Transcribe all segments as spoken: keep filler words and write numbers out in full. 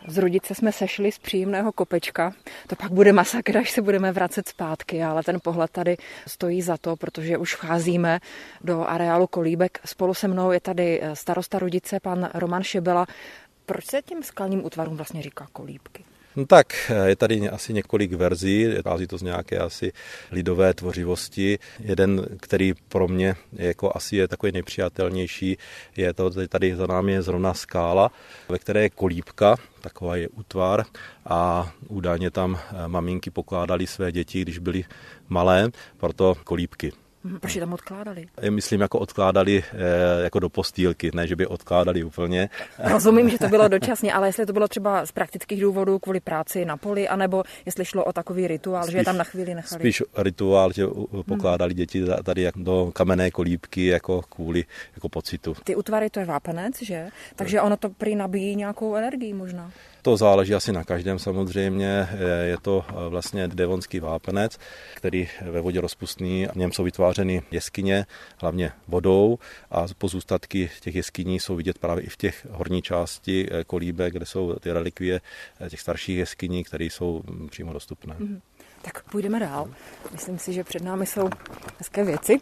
Z Rudice jsme sešli z příjemného kopečka. To pak bude masakr, až se budeme vracet zpátky, ale ten pohled tady stojí za to, protože už vcházíme do areálu Kolíbek. Spolu se mnou je tady starosta Rudice, pan Roman Šebela. Proč se těm skalním útvarům vlastně říká kolíbky? No tak, je tady asi několik verzí, vychází to z nějaké asi lidové tvořivosti. Jeden, který pro mě jako asi je takový nejpřijatelnější, je to, tady za námi je zrovna skála, ve které je kolíbka, takový je útvar a údajně tam maminky pokládaly své děti, když byly malé, proto kolíbky. Proč je tam odkládali? Myslím, jako odkládali jako do postýlky, ne, že by odkládali úplně. Rozumím, že to bylo dočasně, ale jestli to bylo třeba z praktických důvodů kvůli práci na poli, anebo jestli šlo o takový rituál, spíš, že je tam na chvíli nechali. Spíš rituál, že pokládali děti tady do kamenné kolíbky jako kvůli jako pocitu. Ty útvary, to je vápenec, že? Takže ono to prý nabíjí nějakou energii možná. To záleží asi na každém samozřejmě. Je to vlastně devonský vápenec, který ve vodě rozpustný. V něm jsou vytvářeny jeskyně, hlavně vodou a pozůstatky těch jeskyní jsou vidět právě i v těch horní části kolíbek, kde jsou ty relikvie těch starších jeskyní, které jsou přímo dostupné. Mm-hmm. Tak půjdeme dál. Myslím si, že před námi jsou hezké věci.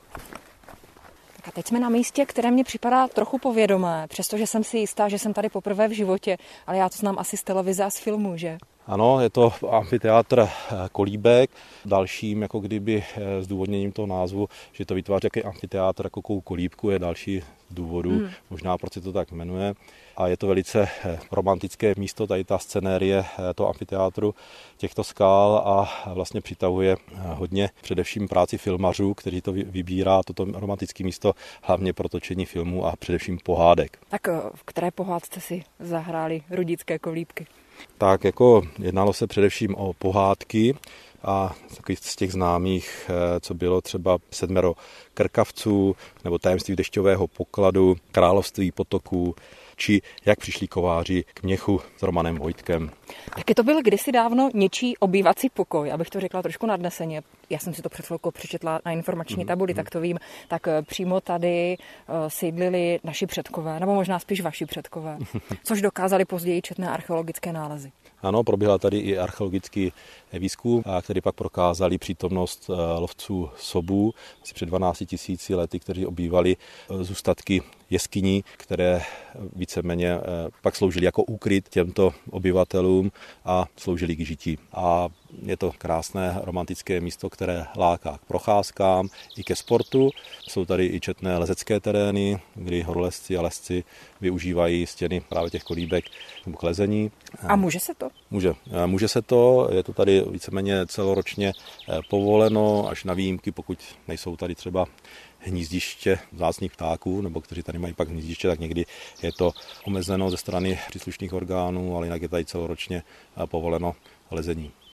A teď jsme na místě, které mě připadá trochu povědomé, přestože jsem si jistá, že jsem tady poprvé v životě, ale já to znám asi z televize a z filmu, že? Ano, je to amfiteátr Kolíbek. Dalším, jako kdyby zdůvodněním toho názvu, že to vytváří jaký amfiteátr jako kolíbku, je další z důvodů, hmm. možná proč se to tak jmenuje. A je to velice romantické místo, tady ta scenérie toho amfiteátru, těchto skál a vlastně přitahuje hodně především práci filmařů, kteří to vybírá, toto romantické místo, hlavně pro točení filmů a především pohádek. Tak v které pohádce si zahráli Rudické kolíbky? Tak jako jednalo se především o pohádky a takových z těch známých, co bylo třeba Sedmero krkavců, nebo Tajemství dešťového pokladu, Království potoků, či Jak přišli kováři k měchu s Romanem Vojtkem. Taky to byl kdysi dávno něčí obývací pokoj, abych to řekla trošku nadneseně. Já jsem si to před chvilkou přečetla na informační tabuli, mm, tak to vím. Tak přímo tady sídlili naši předkové, nebo možná spíš vaši předkové, což dokázali později četné archeologické nálezy. Ano, proběhla tady i archeologický výzkum, který pak prokázali přítomnost lovců sobů asi před dvanácti tisíci lety, kteří obývali zůstatky jeskyní, které víceméně pak sloužily jako úkryt těmto obyvatelům a sloužily k žití. A je to krásné romantické místo, které láká k procházkám i ke sportu. Jsou tady i četné lezecké terény, kdy horolezci a lezci využívají stěny právě těch kolíbek k lezení. A může se to? Může. Může se to, je to tady víceméně celoročně povoleno, až na výjimky, pokud nejsou tady třeba hnízdiště vzácných ptáků, nebo kteří tady mají pak hnízdiště, tak někdy je to omezeno ze strany příslušných orgánů, ale jinak je tady celoročně povoleno lezení.